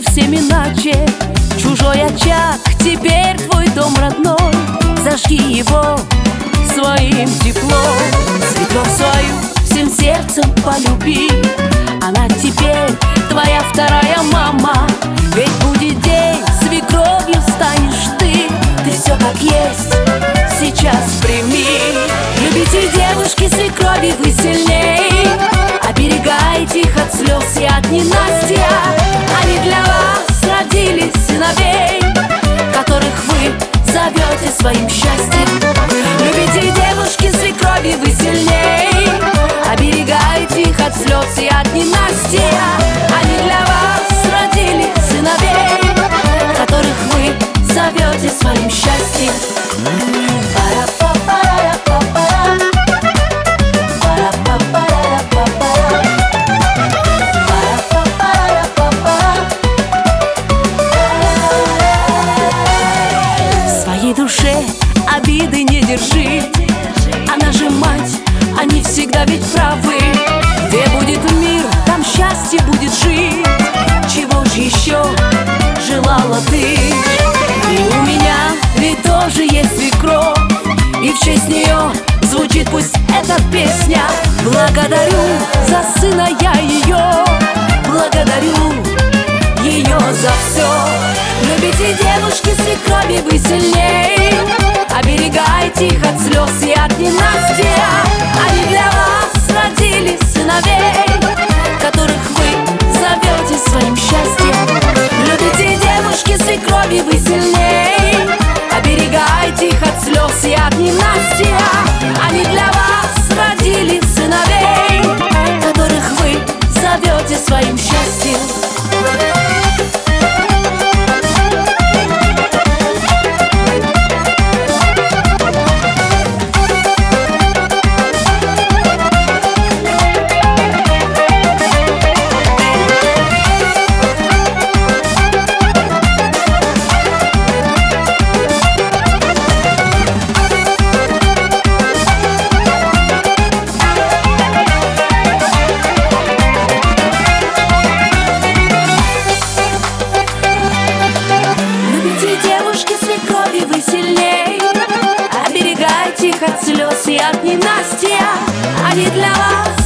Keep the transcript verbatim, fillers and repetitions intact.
совсем иначе. Чужой очаг, теперь твой дом родной. Зажги его своим теплом. Свекровь свою всем сердцем полюби. Она теперь твоя вторая мама. Ведь будет день, свекровью станешь ты. Ты все как есть сейчас прими. Любите девушки свекрови вы сильней. Оберегайте их от слез и от ненастья. Они для вас родили сыновей, которых вы зовете своим счастьем. Любите девушки свекрови вы сильней. Оберегайте их от слез и от ненастья. Они для вас родили сыновей, которых вы зовете своим счастьем. В своей душе обиды не держи. Она же мать, они всегда ведь правы. Где будет мир, там счастье будет жить. Чего же еще желала ты? И у меня ведь тоже есть свекровь, и в честь нее звучит пусть эта песня. Благодарю за сына я ее, благодарю ее за все. Любите девушки свекрови вы сильней. Оберегайте их от слез и от ненастья. Они для вас родили сыновей, которых вы зовете своим счастьем. Любите девушки свекрови вы сильней. Оберегайте их от слез и от ненастья. Они для вас родили сыновей, которых вы зовете своим счастьем. Свекрови вы сильней. Оберегайте их от слез и от ненастья. Они для вас